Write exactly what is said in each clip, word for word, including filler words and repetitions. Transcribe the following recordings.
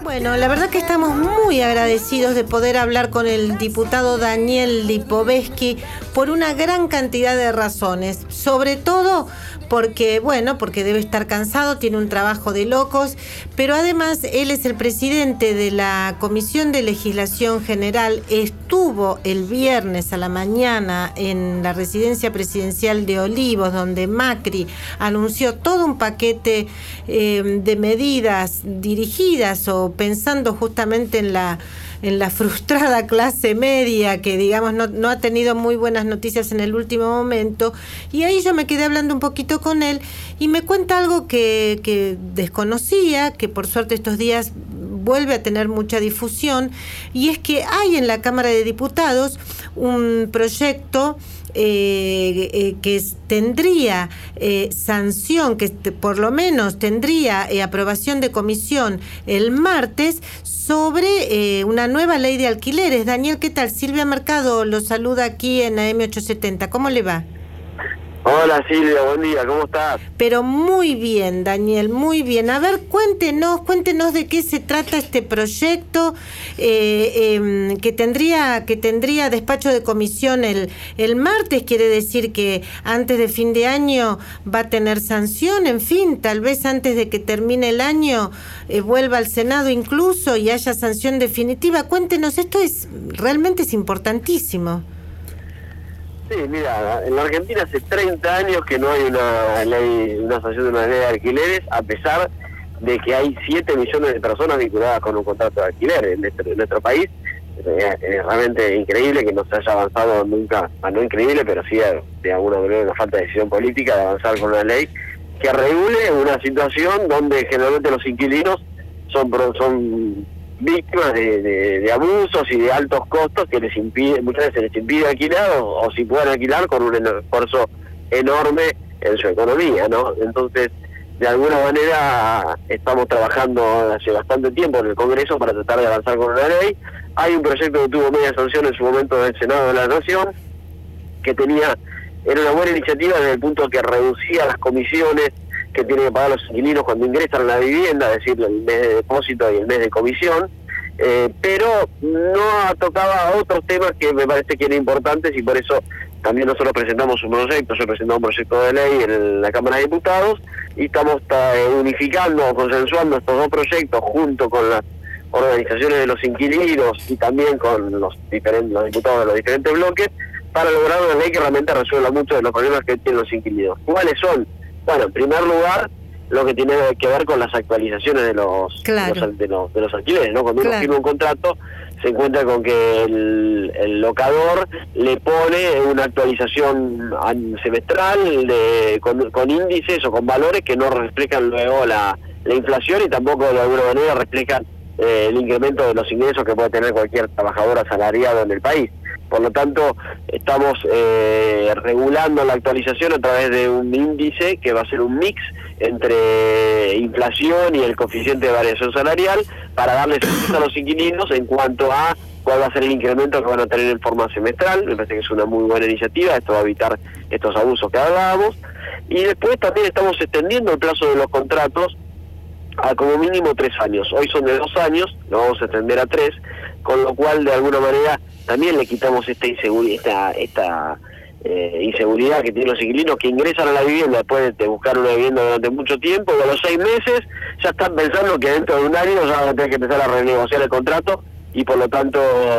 Bueno, la verdad que estamos muy agradecidos de poder hablar con el diputado Daniel Lipovetsky por una gran cantidad de razones, sobre todo porque, bueno, porque debe estar cansado, tiene un trabajo de locos, pero además él es el presidente de la Comisión de Legislación General, estuvo el viernes a la mañana en la residencia presidencial de Olivos, donde Macri anunció todo un paquete eh, de medidas dirigidas o pensando justamente en la en la frustrada clase media que, digamos, no, no ha tenido muy buenas noticias en el último momento. Y ahí yo me quedé hablando un poquito con él y me cuenta algo que, que desconocía, que por suerte estos días vuelve a tener mucha difusión, y es que hay en la Cámara de Diputados un proyecto Eh, eh, que tendría eh, sanción, que por lo menos tendría eh, aprobación de comisión el martes sobre eh, una nueva ley de alquileres. Daniel, ¿qué tal? Silvia Mercado lo saluda aquí en A M ochocientos setenta. ¿Cómo le va? Hola Silvia, buen día, ¿cómo estás? Pero muy bien, Daniel, muy bien. A ver, cuéntenos, cuéntenos de qué se trata este proyecto eh, eh, que tendría que tendría despacho de comisión el, el martes. Quiere decir que antes de fin de año va a tener sanción, en fin, tal vez antes de que termine el año eh, vuelva al Senado incluso y haya sanción definitiva. Cuéntenos, esto es realmente es importantísimo. Sí, mira, en la Argentina hace treinta años que no hay una ley, una sanción de una ley de alquileres, a pesar de que hay siete millones de personas vinculadas con un contrato de alquiler en nuestro, en nuestro país. Es, es realmente increíble que no se haya avanzado nunca, no increíble, pero sí de alguna manera una falta de decisión política de avanzar con una ley que regule una situación donde generalmente los inquilinos son, son víctimas de, de, de abusos y de altos costos que les impide, muchas veces les impide alquilar o, o si pueden alquilar con un esfuerzo enorme en su economía, ¿no? Entonces, de alguna manera estamos trabajando hace bastante tiempo en el Congreso para tratar de avanzar con una ley. Hay un proyecto que tuvo media sanción en su momento del Senado de la Nación, que tenía, era una buena iniciativa desde el punto que reducía las comisiones que tienen que pagar los inquilinos cuando ingresan a la vivienda, es decir, el mes de depósito y el mes de comisión, eh, pero no tocaba otros temas que me parece que eran importantes y por eso también nosotros presentamos un proyecto, yo presenté un proyecto de ley en la Cámara de Diputados y estamos uh, unificando o consensuando estos dos proyectos junto con las organizaciones de los inquilinos y también con los diferentes los diputados de los diferentes bloques para lograr una ley que realmente resuelva muchos de los problemas que tienen los inquilinos. ¿Cuáles son? Bueno, en primer lugar, lo que tiene que ver con las actualizaciones de los, claro. de, los de, los, de los alquileres, ¿no? Cuando claro. uno firma un contrato, se encuentra con que el, el locador le pone una actualización semestral de, con, con índices o con valores que no reflejan luego la, la inflación y tampoco de alguna manera reflejan eh, el incremento de los ingresos que puede tener cualquier trabajador asalariado en el país. Por lo tanto, estamos eh, regulando la actualización a través de un índice que va a ser un mix entre inflación y el coeficiente de variación salarial para darles certeza a los inquilinos en cuanto a cuál va a ser el incremento que van a tener en forma semestral. Me parece que es una muy buena iniciativa, esto va a evitar estos abusos que hablábamos. Y después también estamos extendiendo el plazo de los contratos a como mínimo tres años. Hoy son de dos años, lo vamos a extender a tres, con lo cual de alguna manera también le quitamos esta inseguridad, esta, esta eh, inseguridad que tienen los inquilinos que ingresan a la vivienda después de buscar una vivienda durante mucho tiempo y a los seis meses ya están pensando que dentro de un año ya van a tener que empezar a renegociar el contrato y por lo tanto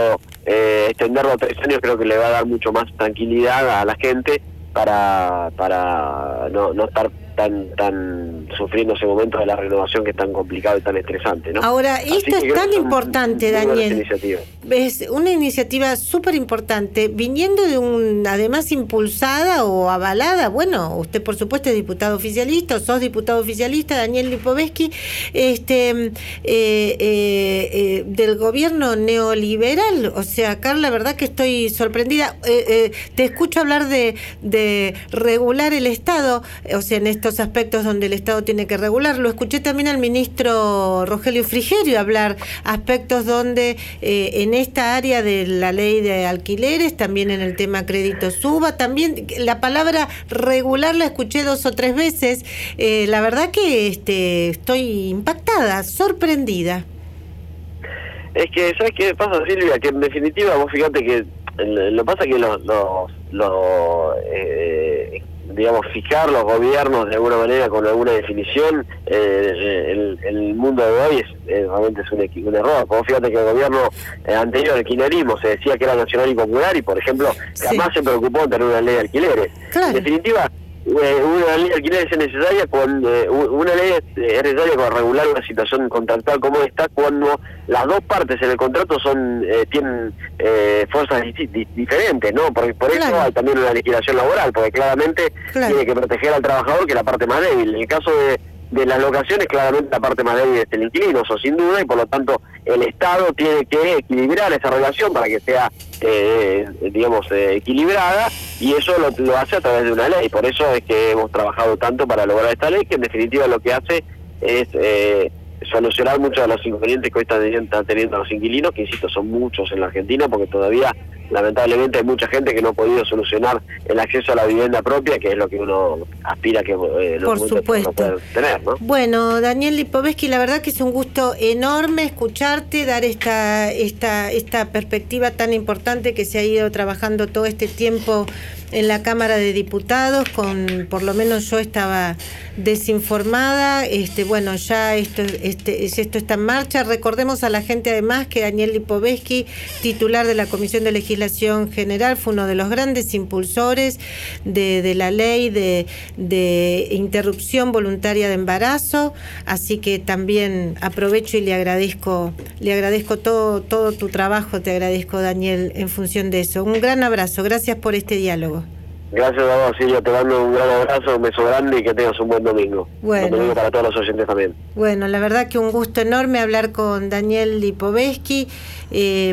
eh, extenderlo a tres años creo que le va a dar mucho más tranquilidad a la gente para para no, no estar tan tan sufriendo ese momento de la renovación que es tan complicado y tan estresante, ¿no? Ahora, esto es tan importante, Daniel. Es una iniciativa súper importante, viniendo de un, además impulsada o avalada, bueno, usted por supuesto es diputado oficialista, o sos diputado oficialista, Daniel Lipovetsky, este, eh, eh, eh, del gobierno neoliberal. O sea, acá la verdad que estoy sorprendida. Eh, eh, te escucho hablar de, de regular el Estado, o sea, en estos aspectos donde el Estado tiene que regular. Lo escuché también al ministro Rogelio Frigerio hablar aspectos donde eh, en esta área de la ley de alquileres, también en el tema crédito suba, también la palabra regular la escuché dos o tres veces. Eh, la verdad que este, estoy impactada, sorprendida. Es que, ¿sabes qué pasa, Silvia? Que en definitiva, vos fíjate que lo pasa que los, los, los eh, digamos, fijar los gobiernos de alguna manera con alguna definición, eh, el, el mundo de hoy es, eh, realmente es un, un error. Vos fíjate que el gobierno eh, anterior al kirchnerismo se decía que era nacional y popular y, por ejemplo, jamás sí. se preocupó en tener una ley de alquileres. Claro. En definitiva, Eh, una ley de alquileres es necesaria cuando eh, una ley es necesaria para regular una situación contractual como esta cuando las dos partes en el contrato son eh, tienen eh, fuerzas di di diferentes, ¿no? Por, por eso claro. hay también una legislación laboral, porque claramente claro. tiene que proteger al trabajador, que es la parte más débil. En el caso de de las locaciones, claramente la parte más débil es el inquilino, eso sin duda, y por lo tanto el Estado tiene que equilibrar esa relación para que sea, eh, digamos, eh, equilibrada, y eso lo, lo hace a través de una ley. Por eso es que hemos trabajado tanto para lograr esta ley, que en definitiva lo que hace es eh, solucionar muchos de los inconvenientes que hoy están teniendo, están teniendo los inquilinos, que insisto, son muchos en la Argentina, porque todavía lamentablemente hay mucha gente que no ha podido solucionar el acceso a la vivienda propia, que es lo que uno aspira que eh, los por supuesto puedan tener, ¿no? Bueno, Daniel Lipovetsky, la verdad que es un gusto enorme escucharte, dar esta esta esta perspectiva tan importante que se ha ido trabajando todo este tiempo en la Cámara de Diputados. Con por lo menos yo estaba desinformada. Este bueno, ya esto este esto está en marcha. Recordemos a la gente además que Daniel Lipovetsky, titular de la Comisión de Legislación General, fue uno de los grandes impulsores de, de la ley de, de interrupción voluntaria de embarazo, así que también aprovecho y le agradezco le agradezco todo todo tu trabajo, te agradezco, Daniel, en función de eso. Un gran abrazo, gracias por este diálogo. Gracias a vos, Silvia, te mando un gran abrazo, un beso grande y que tengas un buen domingo. Bueno, un domingo para todos los oyentes también. Bueno, la verdad que un gusto enorme hablar con Daniel Lipovetsky. Eh,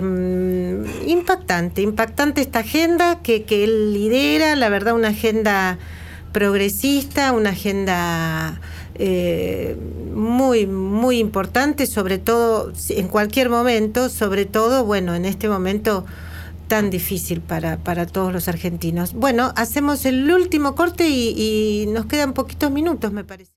impactante, impactante esta agenda que, que él lidera, la verdad una agenda progresista, una agenda eh, muy, muy importante, sobre todo en cualquier momento, sobre todo, bueno, en este momento tan difícil para, para todos los argentinos. Bueno, hacemos el último corte y, y nos quedan poquitos minutos, me parece.